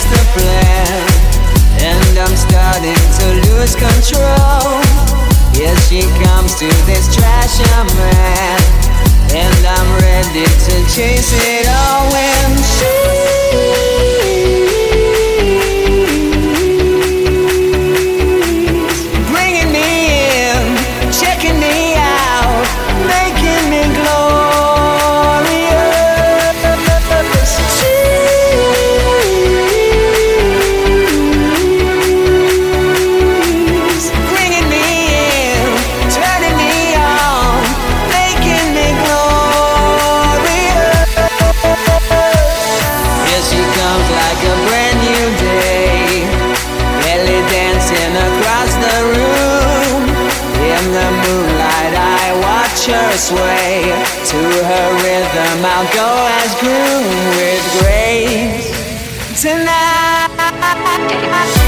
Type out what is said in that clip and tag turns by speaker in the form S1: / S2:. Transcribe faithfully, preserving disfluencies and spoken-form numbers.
S1: the plan, and I'm starting to lose control. Here she comes to this trashy man, and I'm ready to chase it all when she's bringing me in, checking me out, making me glorious. She's bringing me in, turning me on, making me glorious. Here she comes like a brand new day, belly dancing across the room. In the moonlight I watch her sway, to her rhythm I'll go as groom with grace tonight.